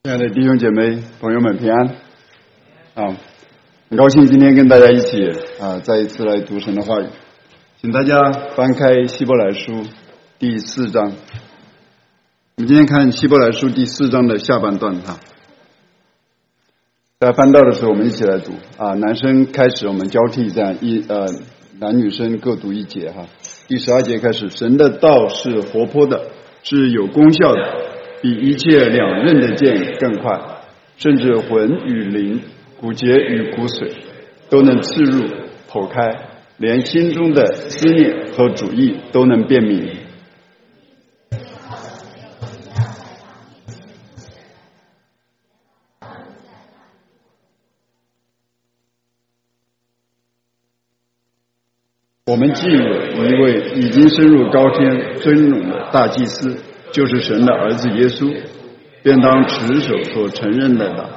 亲爱的弟兄姐妹、朋友们，平安！很高兴今天跟大家一起再一次来读神的话语，请大家翻开希伯来书第4章。我们今天看希伯来书第4章的下半段大家翻到的时候，我们一起来读男生开始，我们交替这样男女生各读一节第12节开始，神的道是活泼的，是有功效的，比一切两刃的剑更快，甚至魂与灵、骨节与骨髓都能刺入剖开，连心中的思念和主意都能辨明。我们既有一位已经升入高天尊荣的大祭司，就是神的儿子耶稣，便当持守所承认的道。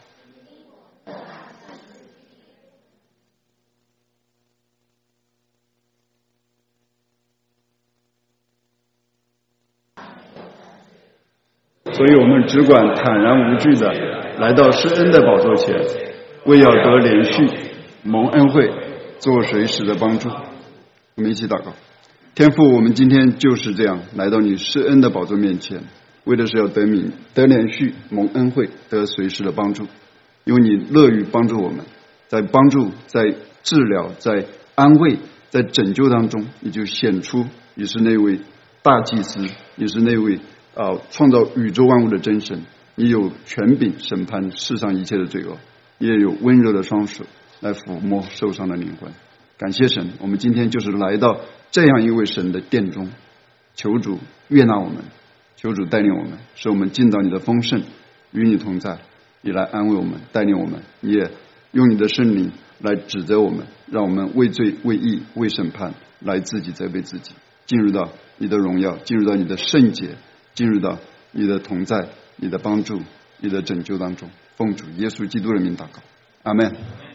所以我们只管坦然无惧的来到施恩的宝座前，为要得连续蒙恩惠，做随时的帮助。我们一起祷告。天父，我们今天就是这样来到你施恩的宝座面前，为的是要得连续蒙恩惠，得随时的帮助。因为你乐于帮助我们，在帮助、在治疗、在安慰、在拯救当中，你就显出你是那位大祭司，你是那位创造宇宙万物的真神，你有权柄审判世上一切的罪恶，你也有温柔的双手来抚摸受伤的灵魂。感谢神，我们今天就是来到这样一位神的殿中，求主悦纳我们，求主带领我们，使我们进到你的丰盛，与你同在，你来安慰我们，带领我们，你也用你的圣灵来指责我们，让我们为罪、为义、为审判来自己责备自己，进入到你的荣耀，进入到你的圣洁，进入到你的同在、你的帮助、你的拯救当中。奉主耶稣基督的名祷告，阿们。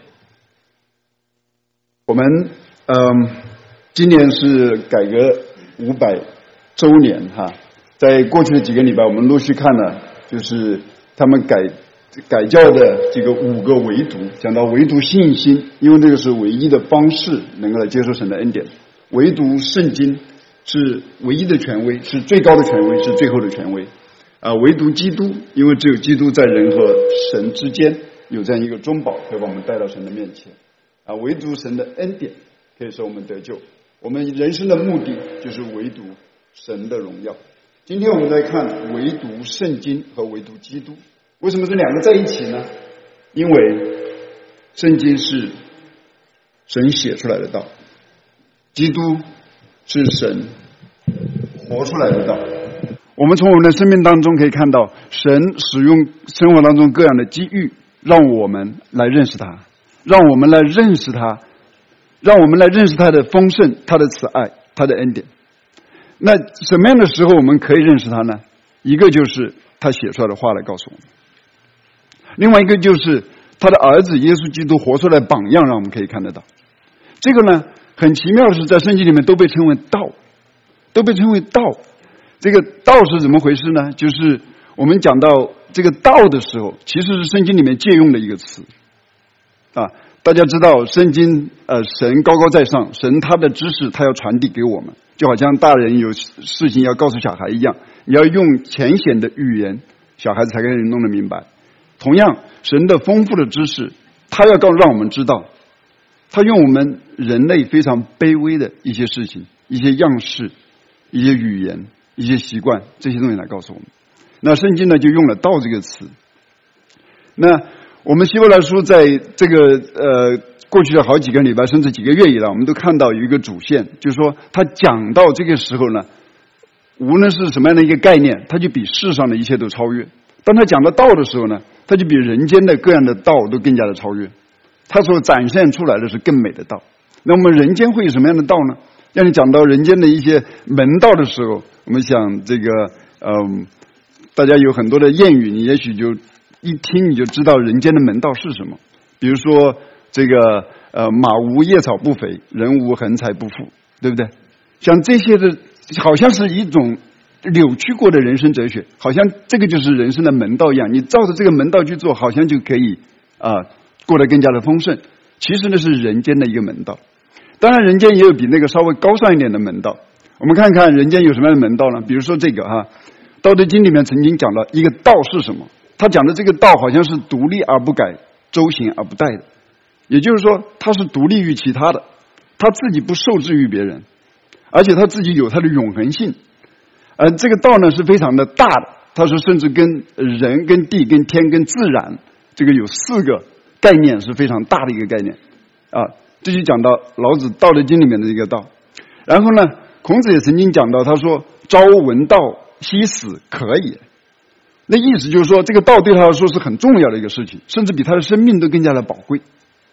我们今年是改革500周年在过去的几个礼拜，我们陆续看了就是他们改教的这个5个唯独，讲到唯独信心，因为这个是唯一的方式能够来接受神的恩典。唯独圣经是唯一的权威，是最高的权威，是最后的权威。唯独基督，因为只有基督在人和神之间有这样一个中保，可以把我们带到神的面前。唯独神的恩典可以使我们得救。我们人生的目的就是唯独神的荣耀。今天我们在看唯独圣经和唯独基督。为什么这两个在一起呢？因为圣经是神写出来的道，基督是神活出来的道。我们从我们的生命当中可以看到，神使用生活当中各样的机遇，让我们来认识他，让我们来认识他，让我们来认识他的丰盛、他的慈爱、他的恩典。那什么样的时候我们可以认识他呢？一个就是他写出来的话来告诉我们，另外一个就是他的儿子耶稣基督活出来的榜样，让我们可以看得到。这个呢，很奇妙的是，在圣经里面都被称为道，都被称为道。这个道是怎么回事呢？就是我们讲到这个道的时候，其实是圣经里面借用的一个词大家知道圣经神高高在上，神他的知识他要传递给我们，就好像大人有事情要告诉小孩一样，你要用浅显的语言，小孩子才可以弄得明白。同样，神的丰富的知识他要让我们知道，他用我们人类非常卑微的一些事情、一些样式、一些语言、一些习惯，这些东西来告诉我们。那圣经呢就用了道这个词。那我们希伯来书在这个过去的好几个礼拜甚至几个月以来，我们都看到有一个主线，就是说他讲到这个时候呢，无论是什么样的一个概念，他就比世上的一切都超越。当他讲到道的时候呢，他就比人间的各样的道都更加的超越，他所展现出来的是更美的道。那我们人间会有什么样的道呢？让你讲到人间的一些门道的时候，我们想这个大家有很多的谚语，你也许就一听你就知道人间的门道是什么。比如说这个马无夜草不肥，人无横财不富，对不对？像这些的好像是一种扭曲过的人生哲学，好像这个就是人生的门道一样，你照着这个门道去做，好像就可以过得更加的丰盛。其实呢是人间的一个门道，当然人间也有比那个稍微高尚一点的门道。我们看看人间有什么样的门道呢？比如说这个道德经里面曾经讲了一个道是什么，他讲的这个道好像是独立而不改，周行而不殆的，也就是说他是独立于其他的，他自己不受制于别人，而且他自己有他的永恒性。这个道呢是非常的大的，他说甚至跟人跟地跟天跟自然这个有4个概念是非常大的一个概念这就讲到老子道德经里面的一个道。然后呢孔子也曾经讲到，他说朝闻道夕死可也，那意思就是说这个道对他来说是很重要的一个事情，甚至比他的生命都更加的宝贵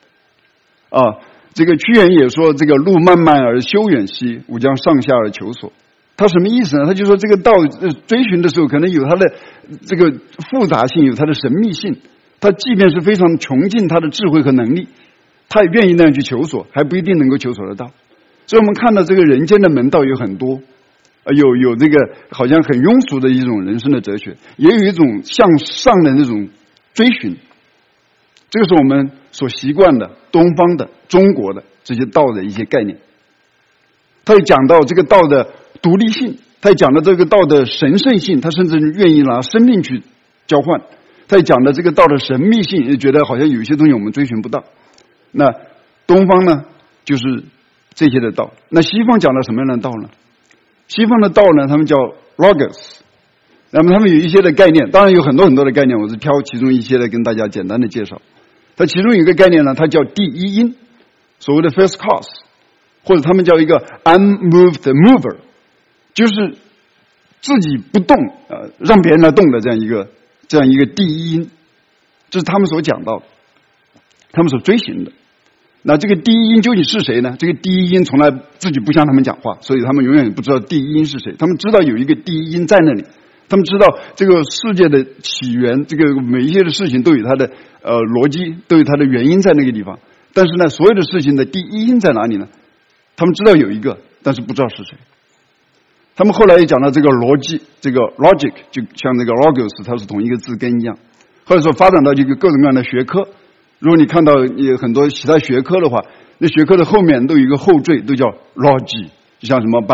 这个屈原也说，这个路漫漫而修远兮，吾将上下而求索。他什么意思呢？他就说这个道追寻的时候可能有它的这个复杂性，有它的神秘性，他即便是非常穷尽他的智慧和能力，他也愿意那样去求索，还不一定能够求索得到。所以我们看到这个人间的门道有很多，有这个好像很庸俗的一种人生的哲学，也有一种向上的那种追寻。这个是我们所习惯的东方的中国的这些道的一些概念。他也讲到这个道的独立性，他也讲到这个道的神圣性，他甚至愿意拿生命去交换。他也讲到这个道的神秘性，也觉得好像有一些东西我们追寻不到。那东方呢就是这些的道，那西方讲了什么样的道呢？西方的道呢他们叫 logos， 那么他们有一些的概念，当然有很多很多的概念，我是挑其中一些来跟大家简单的介绍。它其中有一个概念呢，它叫第一因，所谓的 first cause， 或者他们叫一个 unmoved mover， 就是自己不动让别人来动的这样一个第一因，这是他们所讲到的，他们所追寻的。那这个第一因究竟是谁呢？这个第一因从来自己不向他们讲话，所以他们永远不知道第一因是谁。他们知道有一个第一因在那里，他们知道这个世界的起源，这个每一些的事情都有它的逻辑，都有它的原因在那个地方。但是呢，所有的事情的第一因在哪里呢？他们知道有一个，但是不知道是谁。他们后来也讲到这个逻辑，这个 logic 就像那个 logos， 它是同一个字根一样。或者说发展到这个各种各样的学科，如果你看到有很多其他学科的话，那学科的后面都有一个后缀，都叫 logy， 就像什么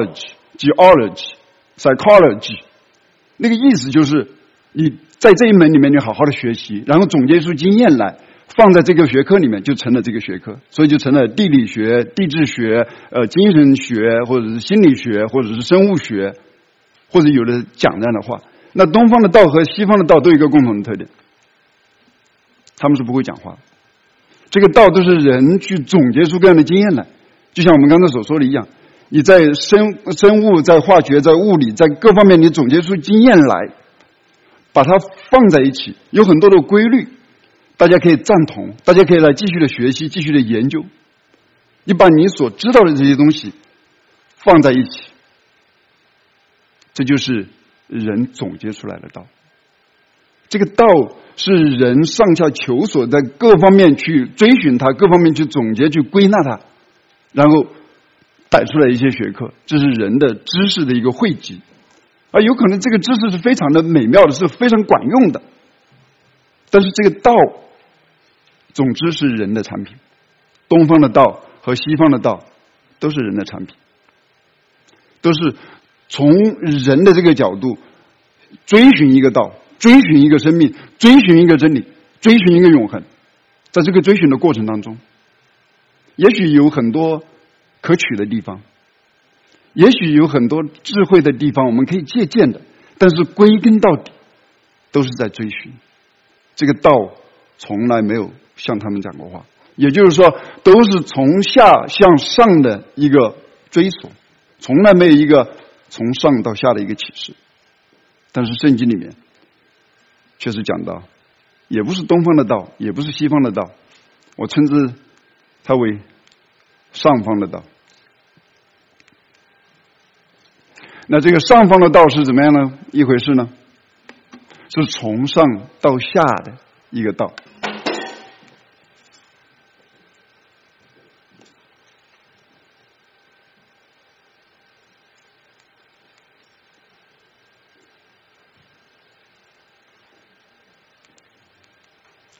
biology、geology、psychology， 那个意思就是你在这一门里面你好好的学习，然后总结出经验来，放在这个学科里面就成了这个学科，所以就成了地理学、地质学、精神学，或者是心理学，或者是生物学，或者有的讲这样的话。那东方的道和西方的道都有一个共同的特点，他们是不会讲话，这个道都是人去总结出各样的经验来，就像我们刚才所说的一样，你在生物、在化学、在物理，在各方面你总结出经验来，把它放在一起，有很多的规律，大家可以赞同，大家可以来继续的学习，继续的研究。你把你所知道的这些东西放在一起，这就是人总结出来的道。这个道是人上下求索，在各方面去追寻它，各方面去总结，去归纳它，然后带出来一些学科，这是人的知识的一个汇集。而有可能这个知识是非常的美妙的，是非常管用的，但是这个道总之是人的产品。东方的道和西方的道都是人的产品，都是从人的这个角度追寻一个道，追寻一个生命，追寻一个真理，追寻一个永恒。在这个追寻的过程当中，也许有很多可取的地方，也许有很多智慧的地方我们可以借鉴的，但是归根到底都是在追寻。这个道从来没有向他们讲过话，也就是说都是从下向上的一个追索，从来没有一个从上到下的一个启示。但是圣经里面确实讲到，也不是东方的道，也不是西方的道，我称之它为上方的道。那这个上方的道是怎么样呢？一回事呢？是从上到下的一个道。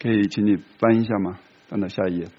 可以请你翻一下吗？翻到下一页。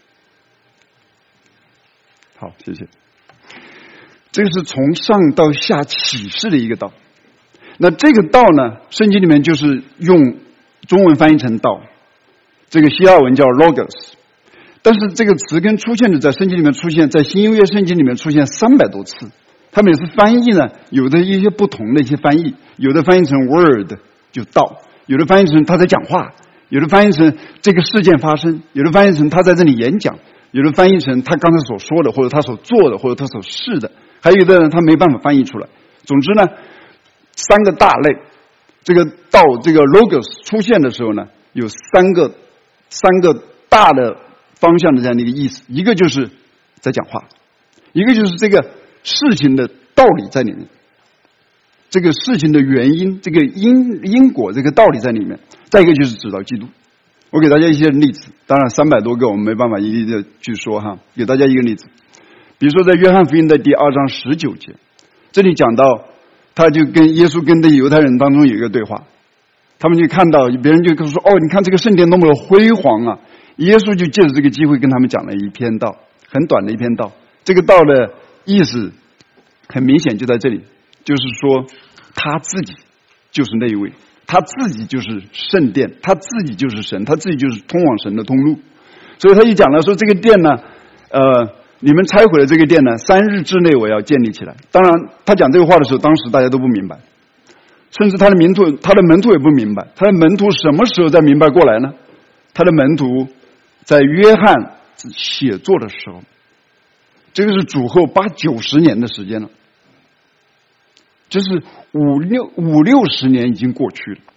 好，谢谢。这个是从上到下启示的一个道。那这个道呢，圣经里面就是用中文翻译成道，这个希腊文叫 logos， 但是这个词根出现的在圣经里面出现，在新约圣经里面出现300多次。它每次翻译呢，有的一些不同的一些翻译，有的翻译成 word 就道，有的翻译成他在讲话，有的翻译成这个事件发生，有的翻译成他在这里演讲，有的翻译成他刚才所说的，或者他所做的，或者他所示的，还有的人他没办法翻译出来。总之呢，3个大类，这个道这个 logos 出现的时候呢，有三个大的方向的这样的一个意思，一个就是在讲话，一个就是这个事情的道理在里面，这个事情的原因，这个因果这个道理在里面，再一个就是指到基督。我给大家一些例子，当然300多个我们没办法一一的去说哈，给大家一个例子。比如说在约翰福音的第2章19节，这里讲到他就跟耶稣跟这犹太人当中有一个对话，他们就看到别人就说，哦，你看这个圣殿多么的辉煌啊，耶稣就借着这个机会跟他们讲了一篇道，很短的一篇道。这个道的意思很明显就在这里，就是说他自己就是那一位，他自己就是圣殿，他自己就是神，他自己就是通往神的通路。所以他就讲了说，这个殿呢你们拆毁了这个殿呢，3日之内我要建立起来。当然他讲这个话的时候，当时大家都不明白，甚至他的门徒也不明白。他的门徒什么时候才明白过来呢？他的门徒在约翰写作的时候，这个是主后80-90年的时间了，就是50-60年已经过去了。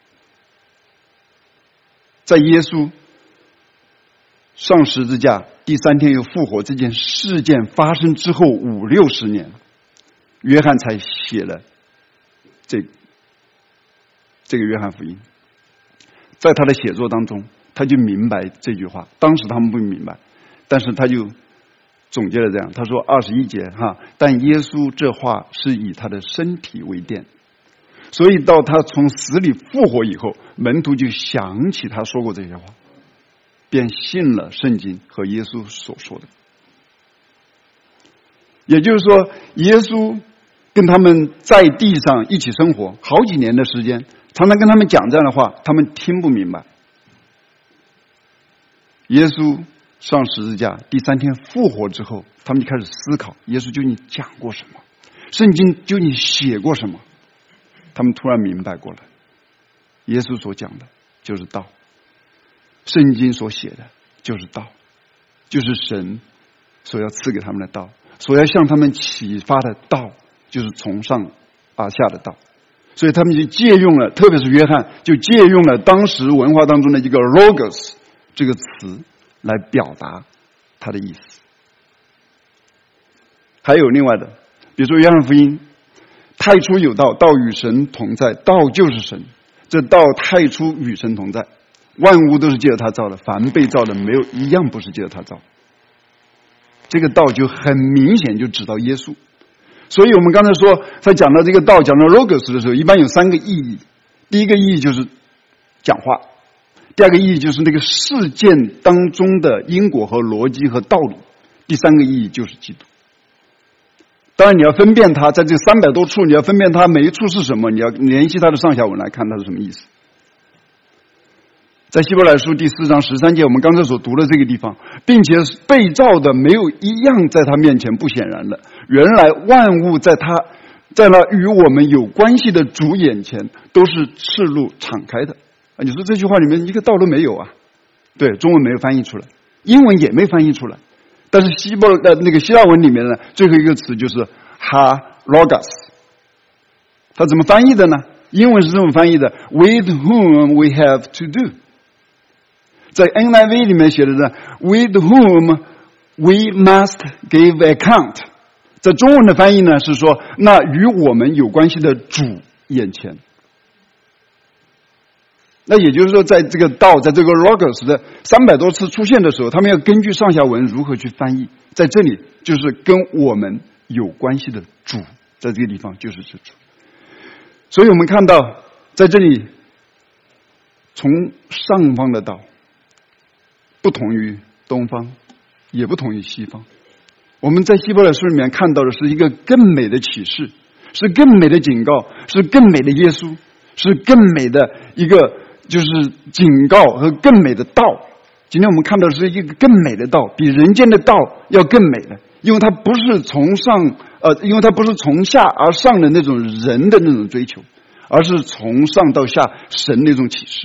在耶稣上十字架第3天又复活这件事件发生之后50-60年，约翰才写了这个约翰福音。在他的写作当中，他就明白这句话，当时他们不明白，但是他就总结了这样，他说21节哈，但耶稣这话是以他的身体为殿，所以到他从死里复活以后，门徒就想起他说过这些话，便信了圣经和耶稣所说的。也就是说，耶稣跟他们在地上一起生活好几年的时间，常常跟他们讲这样的话，他们听不明白。耶稣上十字架第3天复活之后，他们就开始思考耶稣究竟讲过什么，圣经究竟写过什么。他们突然明白过来，耶稣所讲的就是道，圣经所写的就是道，就是神所要赐给他们的道，所要向他们启发的道，就是从上而下的道。所以他们就借用了，特别是约翰就借用了当时文化当中的一个 logos 这个词来表达他的意思。还有另外的，比如说约翰福音，太初有道，道与神同在，道就是神，这道太初与神同在，万物都是借着他造的，凡被造的没有一样不是借着他造。这个道就很明显就指到耶稣。所以我们刚才说他讲到这个道，讲到 logos 的时候，一般有3个意义。第一个意义就是讲话，第2个意义就是那个事件当中的因果和逻辑和道理，第3个意义就是基督。当然你要分辨它，在这300多处你要分辨它每一处是什么，你要联系它的上下文来看它是什么意思。在希伯来书第4章13节，我们刚才所读的这个地方，并且被造的没有一样在他面前不显然的，原来万物在那与我们有关系的主眼前都是赤露敞开的。你说这句话里面一个道都没有啊？对，中文没有翻译出来，英文也没翻译出来，但是那个希腊文里面呢，最后一个词就是哈 logos， 它怎么翻译的呢？英文是这么翻译的 with whom we have to do，在 NIV 里面写的是 with whom we must give account， 在中文的翻译呢是说那与我们有关系的主眼前。那也就是说，在这个道，在这个 logos 的300多次出现的时候，他们要根据上下文如何去翻译。在这里就是跟我们有关系的主，在这个地方就是这主。所以我们看到在这里从上方的道不同于东方，也不同于西方。我们在希伯来书里面看到的是一个更美的启示，是更美的警告，是更美的耶稣，是更美的一个就是警告和更美的道。今天我们看到的是一个更美的道，比人间的道要更美的，因为它不是从下而上的那种人的那种追求，而是从上到下神那种启示。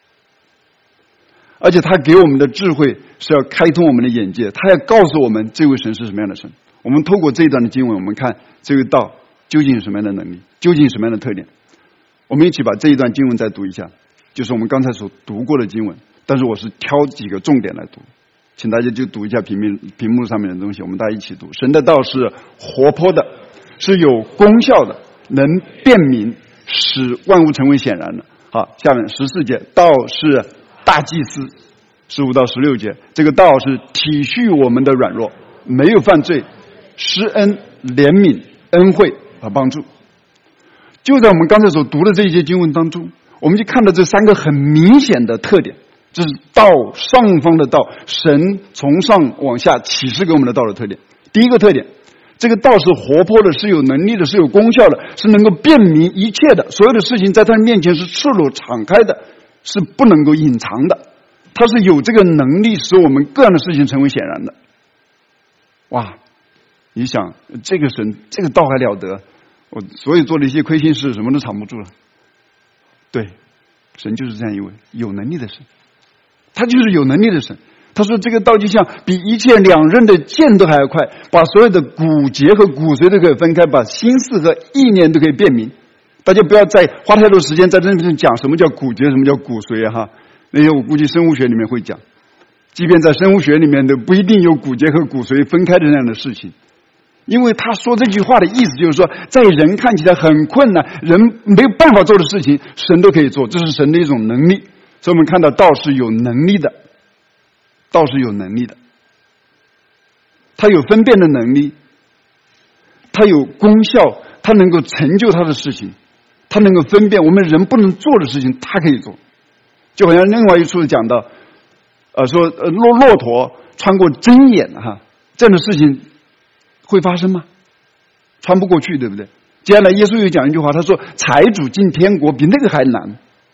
而且他给我们的智慧是要开通我们的眼界，他要告诉我们这位神是什么样的神。我们透过这一段的经文，我们看这位道究竟有什么样的能力，究竟有什么样的特点。我们一起把这一段经文再读一下，就是我们刚才所读过的经文，但是我是挑几个重点来读，请大家就读一下屏幕上面的东西，我们大家一起读。神的道是活泼的，是有功效的，能辨明，使万物成为显然的。好，下面14节，道是大祭司，15到16节，这个道是体恤我们的软弱，没有犯罪，施恩、怜悯、恩惠和帮助。就在我们刚才所读的这一些经文当中，我们就看到这三个很明显的特点，这是道上方的道，神从上往下启示给我们的道的特点。第一个特点，这个道是活泼的，是有能力的，是有功效的，是能够辨明一切的，所有的事情在他面前是赤裸敞开的，是不能够隐藏的，他是有这个能力使我们各样的事情成为显然的。哇，你想这个神这个道还了得，我所以做了一些亏心事什么都藏不住了。对，神就是这样一位有能力的神，他就是有能力的神。他说这个道就像比一切两刃的剑都还要快，把所有的骨节和骨髓都可以分开，把心思和意念都可以辨明。大家不要再花太多时间在这里讲什么叫骨节，什么叫骨髓哈，那些我估计生物学里面会讲，即便在生物学里面都不一定有骨节和骨髓分开的那样的事情。因为他说这句话的意思就是说，在人看起来很困难，人没有办法做的事情，神都可以做，这是神的一种能力。所以我们看到道是有能力的，道是有能力的，他有分辨的能力，他有功效，他能够成就他的事情，他能够分辨我们人不能做的事情，他可以做。就好像另外一处讲到说骆驼穿过针眼哈，这样的事情会发生吗？穿不过去，对不对？接下来耶稣又讲一句话，他说财主进天国比那个还难。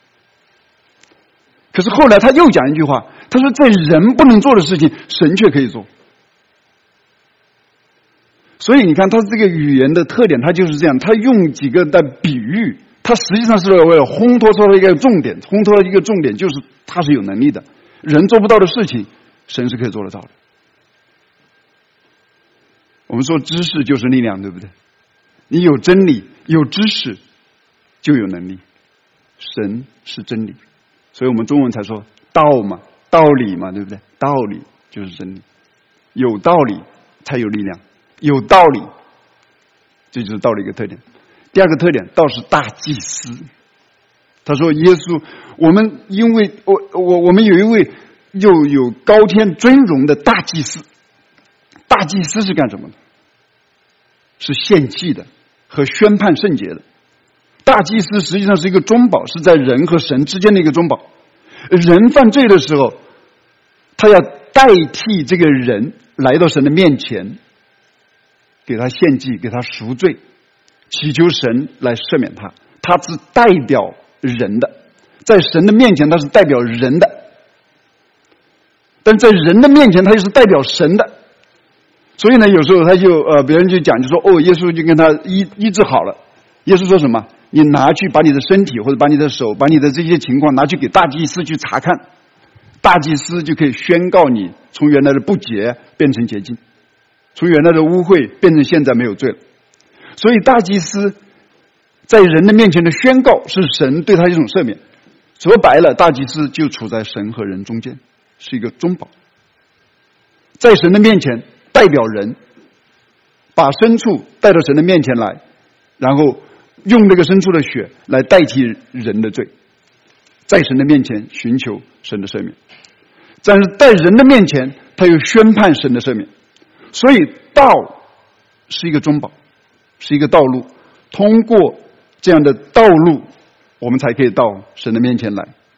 可是后来他又讲一句话，他说在人不能做的事情，神却可以做。所以你看他这个语言的特点，他就是这样，他用几个的比喻，他实际上是为了烘托出了一个重点，烘托了一个重点就是他是有能力的，人做不到的事情，神是可以做得到的。我们说知识就是力量，对不对？你有真理，有知识，就有能力。神是真理，所以我们中文才说道嘛，道理嘛，对不对？道理就是真理，有道理才有力量，有道理，这就是道的一个特点。第二个特点，道是大祭司。他说耶稣，我们因为我们有一位又有高天尊荣的大祭司。大祭司是干什么的？是献祭的和宣判圣洁的。大祭司实际上是一个中保，是在人和神之间的一个中保。人犯罪的时候，他要代替这个人来到神的面前，给他献祭，给他赎罪，祈求神来赦免他。他是代表人的，在神的面前他是代表人的，但在人的面前他又是代表神的。所以呢，有时候他就别人就讲，就说耶稣就跟他医治好了。耶稣说什么？你拿去把你的身体或者把你的手，把你的这些情况拿去给大祭司去查看，大祭司就可以宣告你从原来的不洁变成洁净，从原来的污秽变成现在没有罪了。所以大祭司在人的面前的宣告是神对他一种赦免。说白了，大祭司就处在神和人中间，是一个中保，在神的面前代表人，把牲畜带到神的面前来，然后用这个牲畜的血来代替人的罪，在神的面前寻求神的赦免。但是在人的面前他又宣判神的赦免。所以道是一个中保，是一个道路，通过这样的道路我们才可以到神的面前来。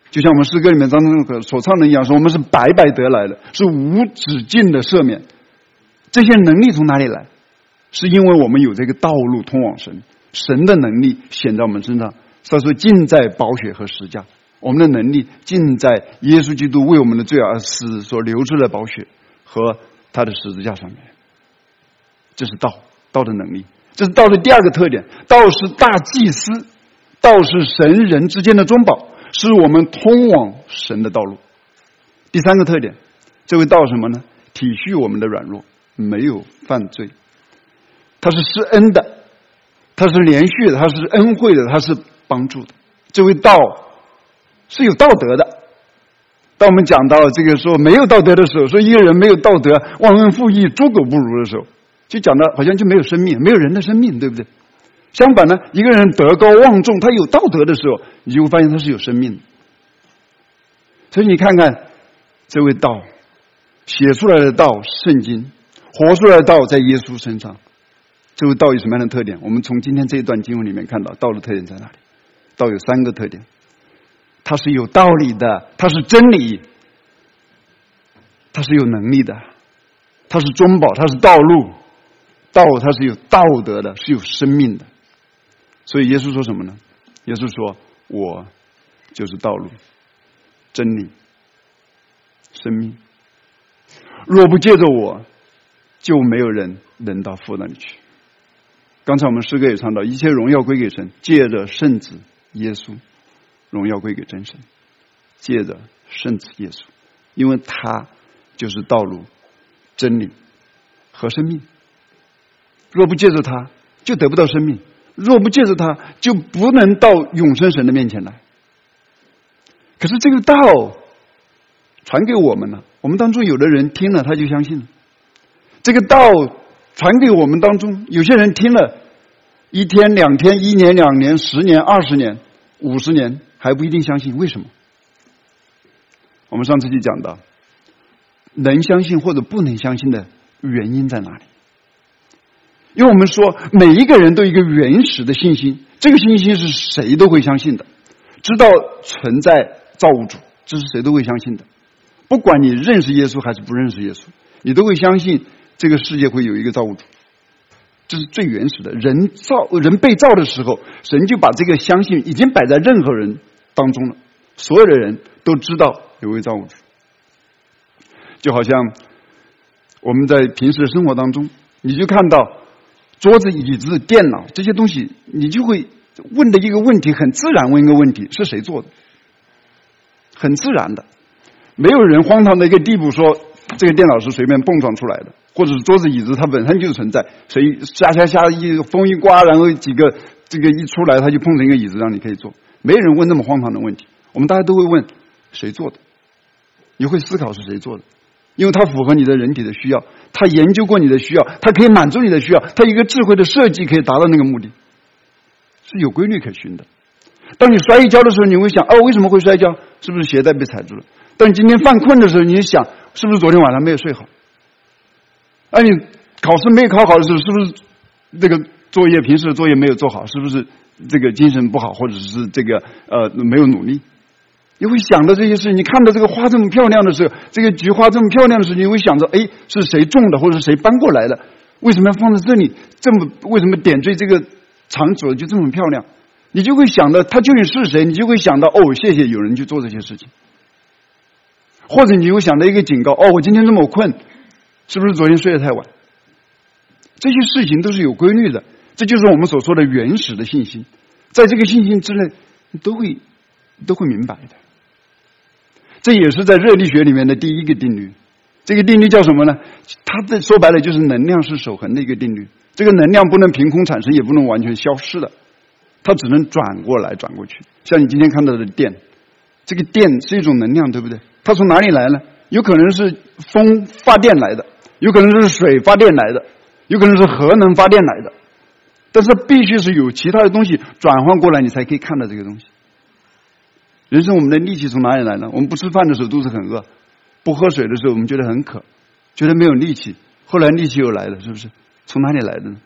就像我们诗歌里面当中所唱的一样，说我们是白白得来的，是无止境的赦免。这些能力从哪里来？是因为我们有这个道路通往神，神的能力显在我们身上。所以说尽在宝血和十架，我们的能力尽在耶稣基督为我们的罪而死所流出的宝血和他的十字架上面。这是道的能力。这是道的第二个特点，道是大祭司，道是神人之间的中保，是我们通往神的道路。第三个特点，这位道什么呢？体恤我们的软弱，没有犯罪。他是施恩的，他是连续的，他是恩惠的，他是帮助的。这位道是有道德的。当我们讲到这个说没有道德的时候，说一个人没有道德，忘恩负义，猪狗不如的时候，就讲到好像就没有生命，没有人的生命，对不对？相反呢，一个人德高望重，他有道德的时候，你就会发现他是有生命的。所以你看看这位道写出来的道，圣经活出来的道在耶稣身上。这位道有什么样的特点？我们从今天这一段经文里面看到道的特点在哪里？道有三个特点，它是有道理的，它是真理，它是有能力的，它是中保，它是道路。道它是有道德的，是有生命的。所以耶稣说什么呢？耶稣说我就是道路真理生命，若不借着我，就没有人能到父那里去。刚才我们诗歌也唱到，一切荣耀归给神，借着圣子耶稣，荣耀归给真神，借着圣子耶稣，因为他就是道路真理和生命。若不借着他，就得不到生命；若不借着他，就不能到永生神的面前来。可是这个道传给我们了，我们当中有的人听了他就相信了。这个道传给我们当中，有些人听了一天两天1年2年10年20年50年还不一定相信。为什么？我们上次就讲到，能相信或者不能相信的原因在哪里？因为我们说每一个人都有一个原始的信心，这个信心是谁都会相信的，知道存在造物主，这是谁都会相信的。不管你认识耶稣还是不认识耶稣，你都会相信这个世界会有一个造物主，这是最原始的。人被造的时候，神就把这个相信已经摆在任何人当中了，所有的人都知道有位造物主。就好像我们在平时的生活当中，你就看到桌子、椅子、电脑这些东西，你就会问的一个问题，很自然问一个问题，是谁做的？很自然的，没有人荒唐的一个地步说这个电脑是随便蹦撞出来的，或者是桌子椅子它本身就存在，谁下一风一刮，然后几个这个一出来，它就碰成一个椅子让你可以坐。没有人问那么荒唐的问题，我们大家都会问谁做的？你会思考是谁做的，因为它符合你的人体的需要，他研究过你的需要，他可以满足你的需要，他一个智慧的设计可以达到那个目的，是有规律可循的。当你摔一跤的时候，你会想为什么会摔跤？是不是鞋带被踩住了？当你今天犯困的时候，你想是不是昨天晚上没有睡好？你考试没有考好的时候，是不是这个平时的作业没有做好？是不是这个精神不好，或者是这个没有努力？你会想到这些事。你看到这个花这么漂亮的时候，这个菊花这么漂亮的时候，你会想着是谁种的，或者是谁搬过来的？为什么要放在这里？为什么点缀这个场所就这么漂亮？你就会想到他究竟是谁，你就会想到谢谢有人去做这些事情。或者你会想到一个警告，我今天这么困，是不是昨天睡得太晚？这些事情都是有规律的，这就是我们所说的原始的信心。在这个信心之内，你都会明白的。这也是在热力学里面的第一个定律。这个定律叫什么呢？它说白了就是能量是守恒的一个定律。这个能量不能凭空产生，也不能完全消失的，它只能转过来转过去。像你今天看到的电，这个电是一种能量，对不对？它从哪里来呢？有可能是风发电来的，有可能是水发电来的，有可能是核能发电来的，但是必须是有其他的东西转换过来，你才可以看到这个东西。人生我们的力气从哪里来呢？我们不吃饭的时候肚子很饿，不喝水的时候我们觉得很渴，觉得没有力气，后来力气又来了，是不是？从哪里来的呢？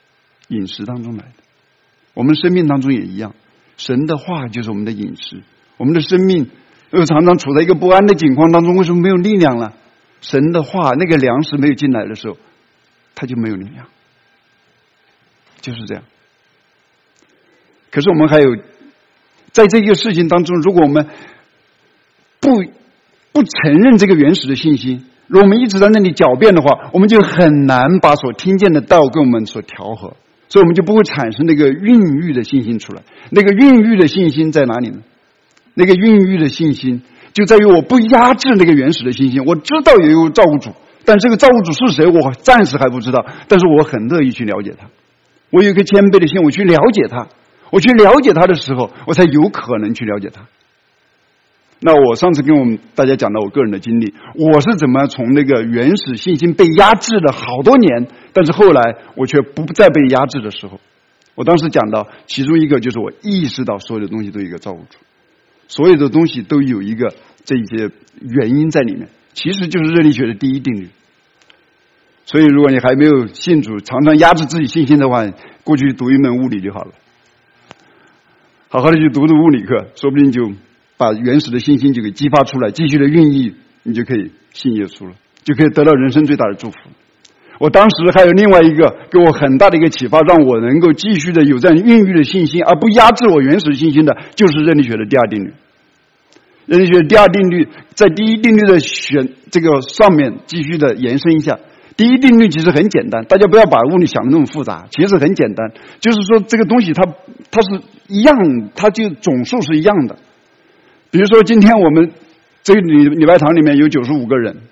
饮食当中来的。我们生命当中也一样，神的话就是我们的饮食， 我们的生命又常常处在一个不安的境况当中，为什么没有力量了？神的话，那个粮食没有进来的时候，他就没有力量，就是这样。可是我们还有，在这个事情当中，如果我们不承认这个原始的信心，如果我们一直在那里狡辩的话，我们就很难把所听见的道跟我们所调和，所以我们就不会产生那个孕育的信心出来。那个孕育的信心在哪里呢？那个孕育的信心就在于我不压制那个原始的信心。我知道有一个造物主，但这个造物主是谁，我暂时还不知道，但是我很乐意去了解他。我有一个谦卑的心，我去了解他，我去了解他的时候，我才有可能去了解他。那我上次跟我们大家讲到我个人的经历，我是怎么从那个原始信心被压制了好多年，但是后来我却不再被压制的时候，我当时讲到其中一个就是我意识到所有的东西都有一个造物主，所有的东西都有一个这些原因在里面，其实就是热力学的第一定律。所以如果你还没有信主，常常压制自己信心的话，过去读一门物理就好了，好好的去读读物理课，说不定就把原始的信心就给激发出来，继续的孕育，你就可以信耶稣了，就可以得到人生最大的祝福。我当时还有另外一个给我很大的一个启发，让我能够继续的有这样孕育的信心，而不压制我原始信心的，就是热力学的第二定律。热力学的第二定律在第一定律的这个上面继续的延伸一下。第一定律其实很简单，大家不要把物理想的那么复杂，其实很简单，就是说这个东西它是一样，它就总数是一样的。比如说今天我们这个礼拜堂里面有95个人，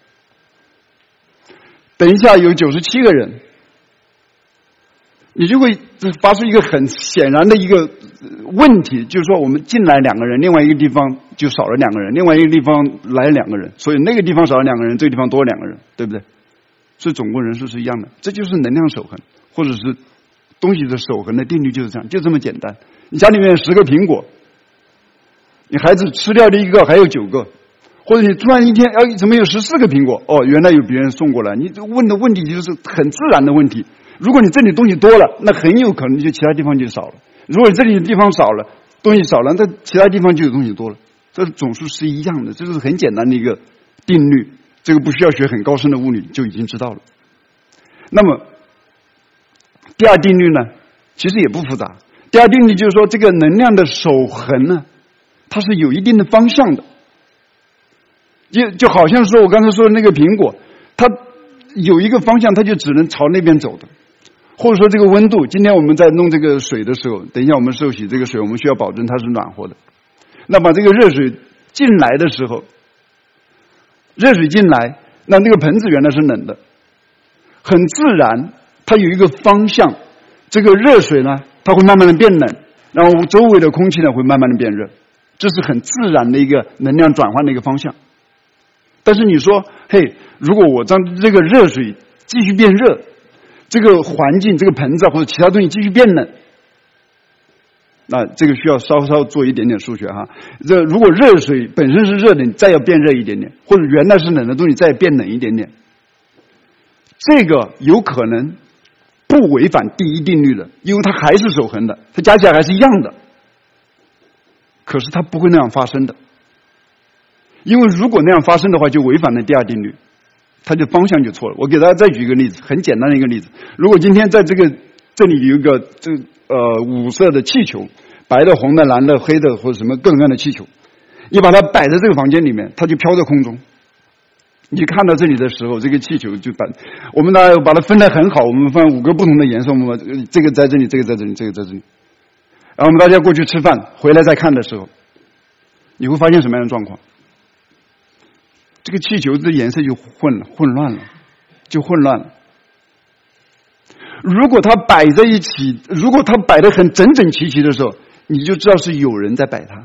等一下有97个人，你就会发出一个很显然的一个问题，就是说我们进来2个人，另外一个地方就少了2个人，另外一个地方来2个人，所以那个地方少了2个人，这个地方多了2个人，对不对？所以总共人数是一样的，这就是能量守恒，或者是东西的守恒的定律，就是这样，就这么简单。你家里面有10个苹果，你孩子吃掉了1个，还有9个，或者你突然一天，怎么有14个苹果？哦，原来有别人送过来。你问的问题就是很自然的问题。如果你这里东西多了，那很有可能就其他地方就少了；如果这里的地方少了，东西少了，那其他地方就有东西多了。这总数是一样的，这是很简单的一个定律。这个不需要学很高深的物理就已经知道了。那么第二定律呢，其实也不复杂。第二定律就是说，这个能量的守恒呢，它是有一定的方向的。就好像说我刚才说的那个苹果，它有一个方向，它就只能朝那边走的。或者说这个温度，今天我们在弄这个水的时候，等一下我们受洗这个水，我们需要保证它是暖和的。那把这个热水进来的时候，热水进来，那个盆子原来是冷的，很自然它有一个方向，这个热水呢它会慢慢的变冷，然后周围的空气呢会慢慢的变热，这是很自然的一个能量转换的一个方向。但是你说嘿，如果我让这个热水继续变热，这个环境这个盆子或者其他东西继续变冷，那这个需要稍稍做一点点数学哈。如果热水本身是热的，你再要变热一点点，或者原来是冷的东西再变冷一点点，这个有可能不违反第一定律的，因为它还是守恒的，它加起来还是一样的。可是它不会那样发生的，因为如果那样发生的话，就违反了第二定律，它的方向就错了。我给大家再举一个例子，很简单的一个例子。如果今天在这里有一个5色的气球，白的、红的、蓝的、黑的，或者什么各种各样的气球，你把它摆在这个房间里面，它就飘在空中。你看到这里的时候，这个气球就我们把它分得很好，我们放5个不同的颜色，我们把这个在这里，这个在这里，这个在这里。然后我们大家过去吃饭，回来再看的时候，你会发现什么样的状况？这个气球的颜色就混乱了。如果它摆在一起，如果它摆得很整整齐齐的时候，你就知道是有人在摆它。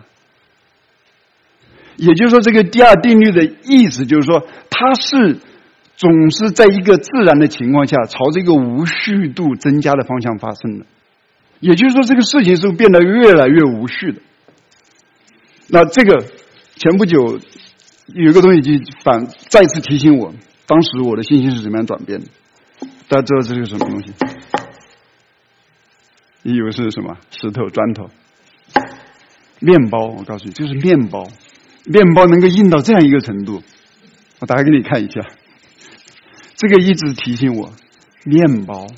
也就是说，这个第二定律的意思就是说，它是总是在一个自然的情况下，朝着一个无序度增加的方向发生的。也就是说，这个事情是变得越来越无序的。那这个前不久有一个东西就再次提醒我，当时我的信心是怎么样转变的。大家知道这是什么东西？你以为是什么？石头、砖头？ 面包，我告诉你，就是面包，面包能够硬到这样一个程度，我打开给你看一下，这个一直提醒我，面包，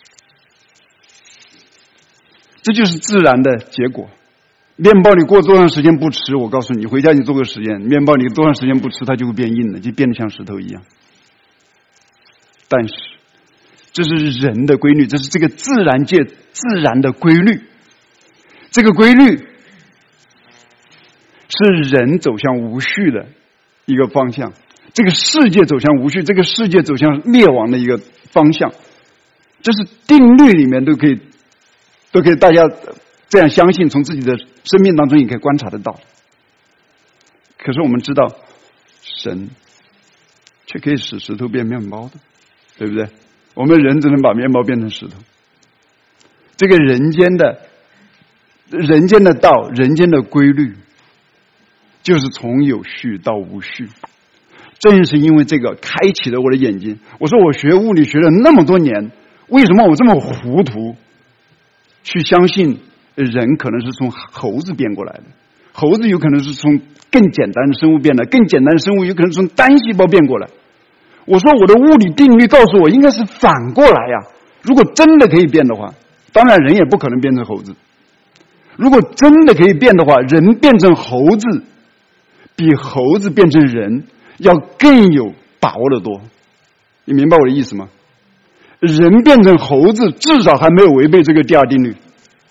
这就是自然的结果。面包你过多长时间不吃，我告诉你，回家你做个实验，面包你多长时间不吃，它就会变硬了，就变得像石头一样。但是这是人的规律，这是这个自然界自然的规律，这个规律是人走向无序的一个方向，这个世界走向无序，这个世界走向灭亡的一个方向，这是定律里面都可以大家这样相信，从自己的生命当中也可以观察得到。可是我们知道，神却可以使石头变面包的，对不对？我们人只能把面包变成石头。这个人间的道，人间的规律，就是从有序到无序。正是因为这个开启了我的眼睛。我说我学物理学了那么多年，为什么我这么糊涂去相信人可能是从猴子变过来的，猴子有可能是从更简单的生物变来，更简单的生物有可能是从单细胞变过来。我说我的物理定律告诉我应该是反过来呀。如果真的可以变的话，当然人也不可能变成猴子。如果真的可以变的话，人变成猴子比猴子变成人要更有把握的多。你明白我的意思吗？人变成猴子至少还没有违背这个第二定律，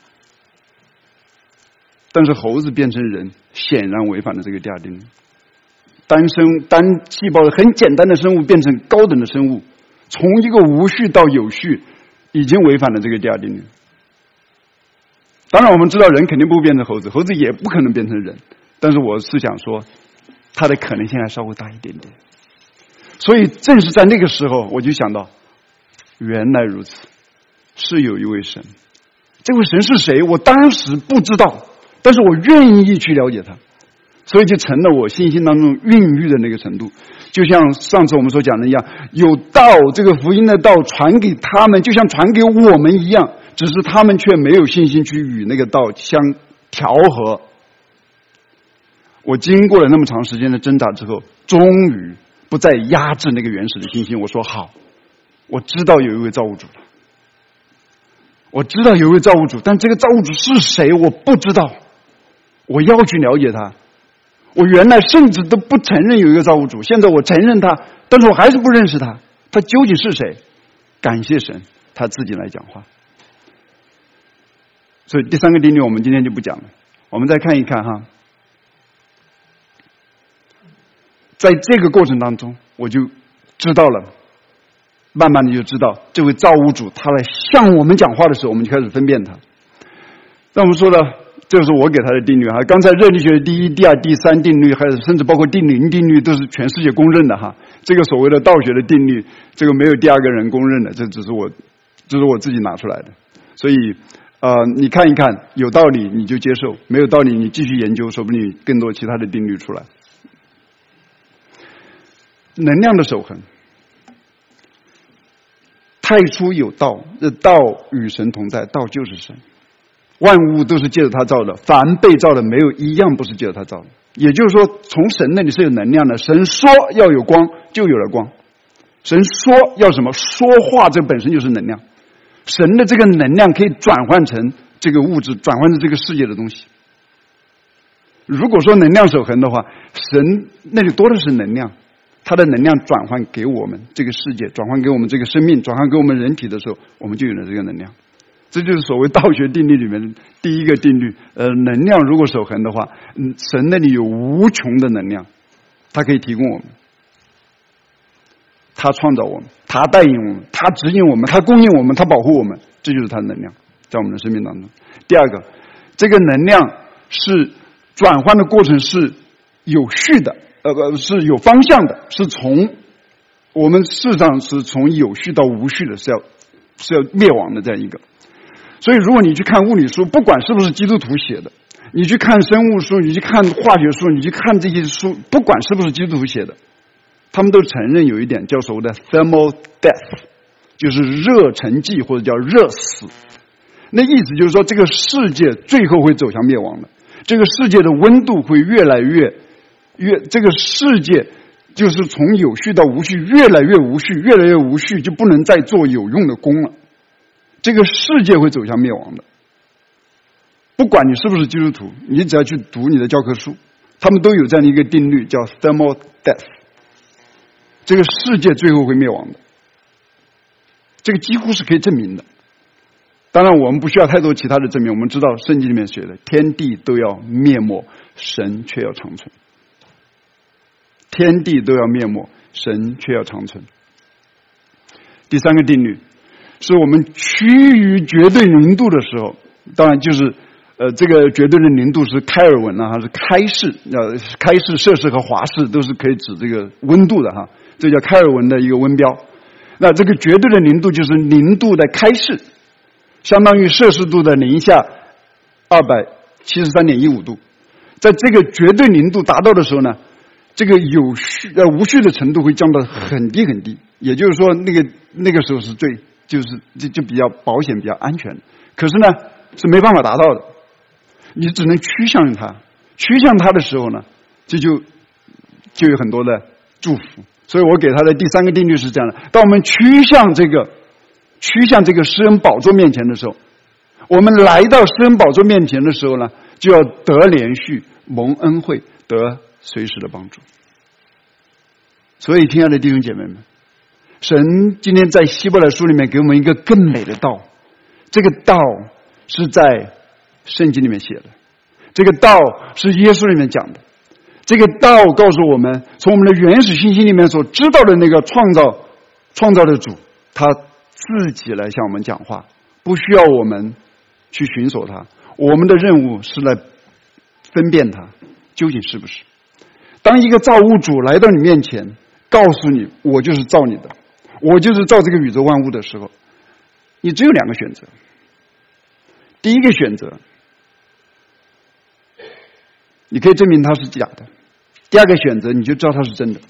但是猴子变成人显然违反了这个第二定律。单细胞很简单的生物变成高等的生物，从一个无序到有序，已经违反了这个第二定律。当然我们知道人肯定不会变成猴子，猴子也不可能变成人，但是我是想说它的可能性还稍微大一点点。所以正是在那个时候我就想到，原来如此，是有一位神。这位神是谁？我当时不知道，但是我愿意去了解他，所以就成了我信心当中孕育的那个程度。就像上次我们所讲的一样，有道，这个福音的道传给他们，就像传给我们一样，只是他们却没有信心去与那个道相调和。我经过了那么长时间的挣扎之后，终于不再压制那个原始的信心。我说好，我知道有一位造物主了，我知道有一位造物主，但这个造物主是谁我不知道，我要去了解他。我原来甚至都不承认有一个造物主，现在我承认他，但是我还是不认识他，他究竟是谁？感谢神，他自己来讲话。所以第三个定律我们今天就不讲了，我们再看一看哈。在这个过程当中，我就知道了，慢慢的就知道这位造物主他来向我们讲话的时候，我们就开始分辨他。那我们说了，这是我给他的定律哈。刚才热力学的第一、第二、第三定律，还有甚至包括第零定律，都是全世界公认的哈。这个所谓的道学的定律，这个没有第二个人公认的，这只是我自己拿出来的。所以你看一看，有道理你就接受，没有道理你继续研究，说不定更多其他的定律出来。能量的守恒，太初有道，这道与神同在，道就是神。万物都是借着他造的，凡被造的没有一样不是借着他造的。也就是说，从神那里是有能量的。神说要有光，就有了光。神说要什么？说话，这本身就是能量。神的这个能量可以转换成这个物质，转换成这个世界的东西。如果说能量守恒的话，神那里多的是能量，他的能量转换给我们这个世界，转换给我们这个生命，转换给我们人体的时候，我们就有了这个能量。这就是所谓道学定律里面的第一个定律。能量如果守恒的话，神那里有无穷的能量，他可以提供我们，他创造我们，他带领我们，他指引我们，他供应我们，他保护我们，这就是他的能量在我们的生命当中。第二个，这个能量是转换的过程是有序的，是有方向的，是从我们事实上是从有序到无序的，是要灭亡的这样一个。所以如果你去看物理书，不管是不是基督徒写的，你去看生物书，你去看化学书，你去看这些书，不管是不是基督徒写的，他们都承认有一点叫所谓的 thermal death， 就是热沉寂或者叫热死。那意思就是说这个世界最后会走向灭亡的。 这个世界的温度会越来越这个世界就是从有序到无序，越来越无序，越来越无序，就不能再做有用的工了。这个世界会走向灭亡的。不管你是不是基督徒，你只要去读你的教科书，他们都有这样的一个定律，叫 thermal death。这个世界最后会灭亡的，这个几乎是可以证明的。当然我们不需要太多其他的证明，我们知道圣经里面写的天地都要灭没，神却要长存。天地都要灭没，神却要长存。第三个定律是我们趋于绝对零度的时候，当然就是这个绝对的零度是开尔文还是开氏开氏、摄氏和华氏都是可以指这个温度的哈，这叫开尔文的一个温标。那这个绝对的零度就是0度的开氏，相当于摄氏度的零下273.15度。在这个绝对零度达到的时候呢，这个无序的程度会降到很低很低，也就是说那个时候是就比较保险、比较安全的。可是呢是没办法达到的，你只能趋向它。趋向它的时候呢，这就有很多的祝福。所以我给他的第三个定律是这样的：当我们趋向这个施恩宝座面前的时候，我们来到施恩宝座面前的时候呢，就要得连续、蒙恩惠、得随时的帮助。所以亲爱的弟兄姐妹们，神今天在希伯来书里面给我们一个更美的道，这个道是在圣经里面写的，这个道是耶稣里面讲的，这个道告诉我们，从我们的原始信息里面所知道的那个创造的主，他自己来向我们讲话，不需要我们去寻索他。我们的任务是来分辨他究竟是不是。当一个造物主来到你面前，告诉你我就是造你的，我就是造这个宇宙万物的时候，你只有2个选择。第一个选择，你可以证明它是假的；第二个选择，你就知道它是真的。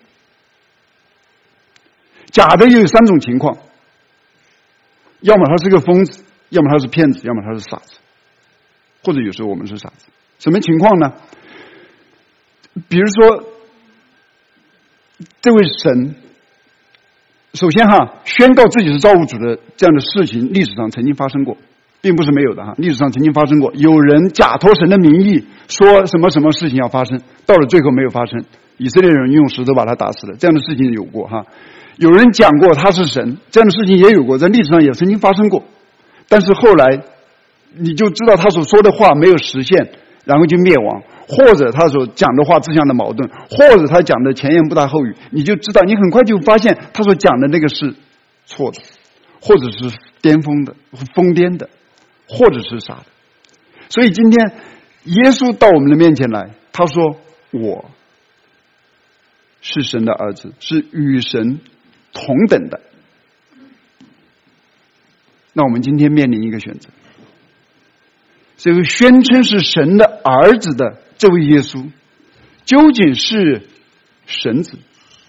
假的又有3种情况，要么他是个疯子，要么他是骗子，要么他是傻子，或者有时候我们是傻子。什么情况呢？比如说这位神首先宣告自己是造物主的这样的事情，历史上曾经发生过，并不是没有的历史上曾经发生过。有人假托神的名义说什么什么事情要发生，到了最后没有发生，以色列人用石头把他打死了，这样的事情有过有人讲过他是神，这样的事情也有过，在历史上也曾经发生过。但是后来你就知道他所说的话没有实现，然后就灭亡，或者他所讲的话自相的矛盾，或者他讲的前言不搭后语，你就知道，你很快就发现他所讲的那个是错的，或者是疯癫的，或者是傻的。所以今天耶稣到我们的面前来，他说我是神的儿子，是与神同等的。那我们今天面临一个选择，这位宣称是神的儿子的这位耶稣，究竟是神子，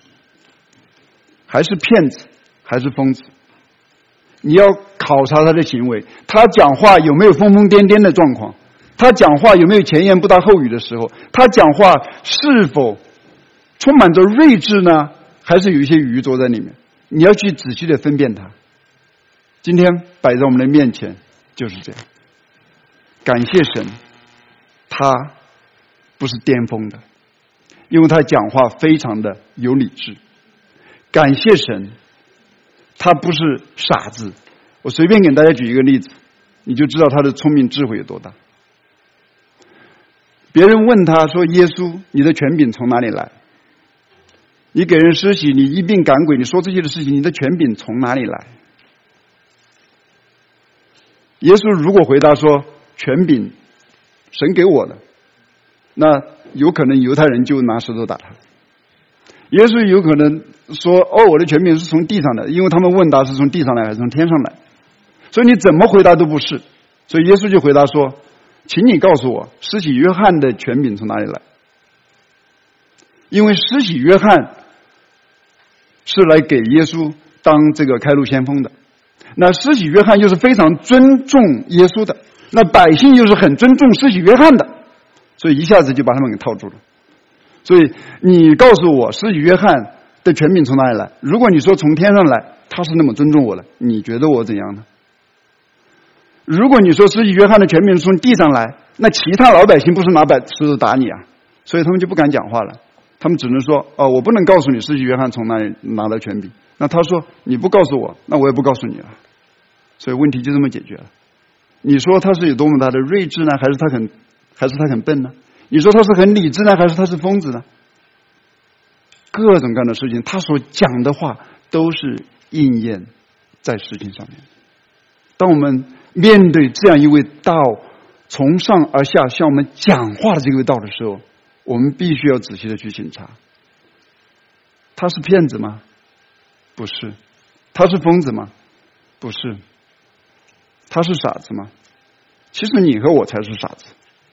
还是骗子，还是疯子？你要考察他的行为，他讲话有没有疯疯癫癫的状况，他讲话有没有前言不搭后语的时候，他讲话是否充满着睿智呢，还是有一些愚拙在里面？你要去仔细的分辨他。今天摆在我们的面前就是这样。感谢神，他不是巅峰的，因为他讲话非常的有理智。感谢神，他不是傻子。我随便给大家举一个例子，你就知道他的聪明智慧有多大。别人问他说，耶稣，你的权柄从哪里来？你给人施洗，你医病赶鬼，你说这些的事情，你的权柄从哪里来？耶稣如果回答说权柄神给我的，那有可能犹太人就拿石头打他。耶稣有可能说我的权柄是从地上来的，因为他们问答是从地上来还是从天上来，所以你怎么回答都不是。所以耶稣就回答说，请你告诉我施洗约翰的权柄从哪里来？因为施洗约翰是来给耶稣当这个开路先锋的，那施洗约翰又是非常尊重耶稣的，那百姓又是很尊重施洗约翰的， 所以一下子就把他们给套住了。所以你告诉我施洗约翰的权柄从哪里来？如果你说从天上来，他是那么尊重我的，你觉得我怎样呢？如果你说施洗约翰的权柄从地上来，那其他老百姓不是拿石头打你啊？所以他们就不敢讲话了，他们只能说我不能告诉你施洗约翰从哪里拿到权柄。那他说你不告诉我，那我也不告诉你了。所以问题就这么解决了。你说他是有多么大的睿智呢？还是他很笨呢？你说他是很理智呢，还是他是疯子呢？各种各样的事情，他所讲的话都是应验在事情上面。当我们面对这样一位道从上而下向我们讲话的这位道的时候，我们必须要仔细的去审查。他是骗子吗？不是。他是疯子吗？不是。他是傻子吗？其实你和我才是傻子。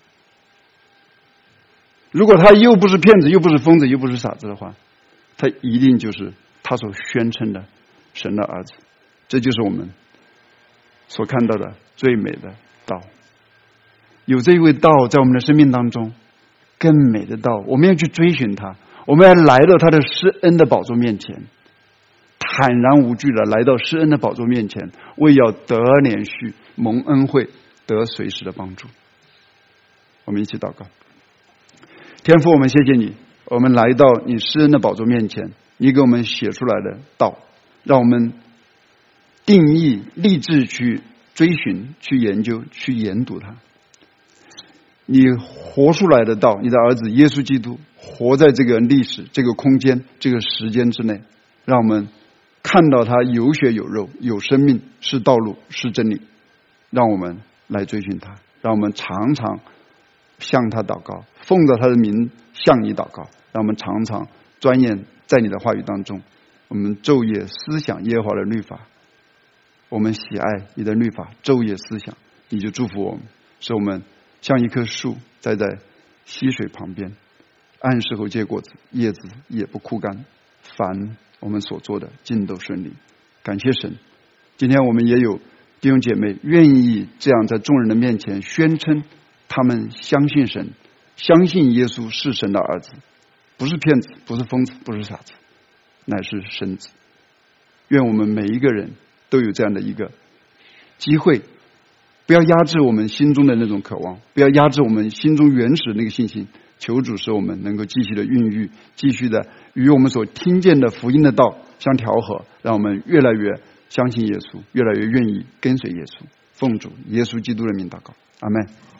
如果他又不是骗子，又不是疯子，又不是傻子的话，他一定就是他所宣称的神的儿子。这就是我们所看到的最美的道。有这一位道在我们的生命当中，更美的道，我们要去追寻他，我们要来到他的施恩的宝座面前，坦然无惧的来到施恩的宝座面前，为要得连续蒙恩惠，得随时的帮助。我们一起祷告。天父，我们谢谢你，我们来到你施恩的宝座面前，你给我们写出来的道，让我们定义立志去追寻，去研究，去研读它。你活出来的道，你的儿子耶稣基督活在这个历史、这个空间、这个时间之内，让我们看到他有血有肉，有生命，是道路，是真理。让我们来追寻他，让我们常常向他祷告，奉着他的名向你祷告，让我们常常钻研在你的话语当中，我们昼夜思想耶和华的律法，我们喜爱你的律法，昼夜思想，你就祝福我们，使我们像一棵树栽在溪水旁边，按时候结果子，叶子也不枯干，凡我们所做的尽都顺利。感谢神，今天我们也有弟兄姐妹愿意这样在众人的面前宣称他们相信神，相信耶稣是神的儿子，不是骗子，不是疯子，不是傻子，乃是神子。愿我们每一个人都有这样的一个机会，不要压制我们心中的那种渴望，不要压制我们心中原始的那个信心。求主使我们能够继续的孕育，继续的与我们所听见的福音的道相调和，让我们越来越相信耶稣，越来越愿意跟随耶稣。奉主耶稣基督的名祷告，阿们。